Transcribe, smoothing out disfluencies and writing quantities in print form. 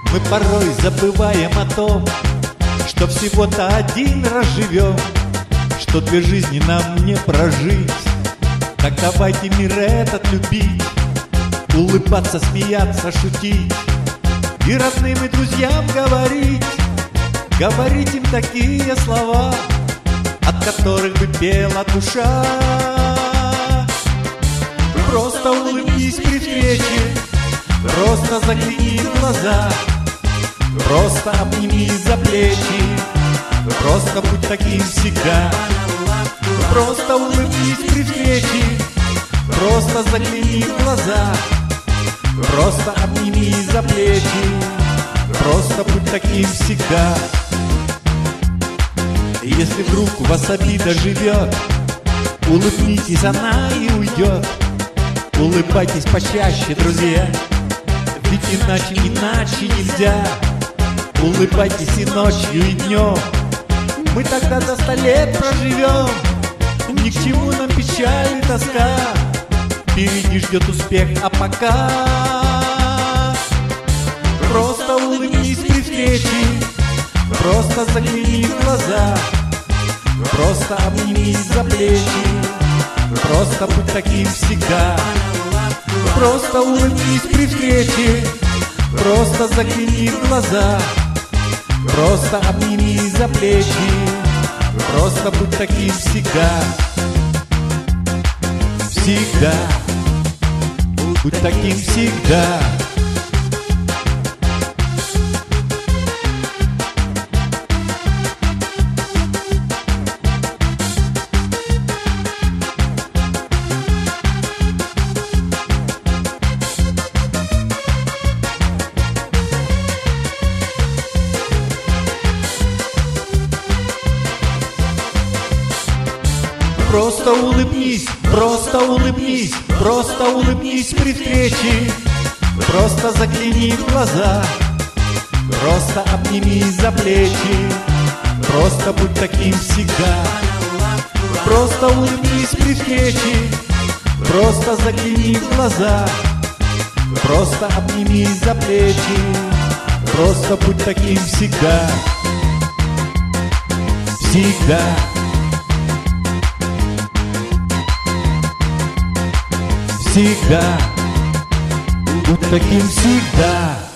Мы порой забываем о том, что всего-то один раз живем, что две жизни нам не прожить. Так давайте мир этот любить, улыбаться, смеяться, шутить и родным и друзьям говорить им такие слова, от которых бы пела душа. Просто улыбнись при встрече, просто загляни в глаза, просто обними за плечи, просто будь таким всегда. Просто улыбнись при встрече, просто загляни в глаза, просто обними за плечи, просто будь таким всегда. Если вдруг у вас обида живет, улыбнитесь, она и уйдет. Улыбайтесь почаще, друзья, ведь иначе нельзя. Улыбайтесь и ночью, и днем, мы тогда до 100 лет проживем. Ни к чему нам печаль и тоска, впереди ждет успех, а пока просто улыбнись при встрече, просто загляни в глаза, просто обними за плечи, просто будь таким всегда. Просто улыбнись при встрече, просто загляни в глаза, просто обними за плечи, просто будь таким всегда. Всегда будь таким всегда. Просто улыбнись, просто улыбнись, просто улыбнись при встрече, просто загляни в глаза, просто обними за плечи, просто будь таким всегда. Просто улыбнись при встрече, просто загляни в глаза, просто обними за плечи, просто будь таким всегда. Всегда. Всегда будь таким всегда.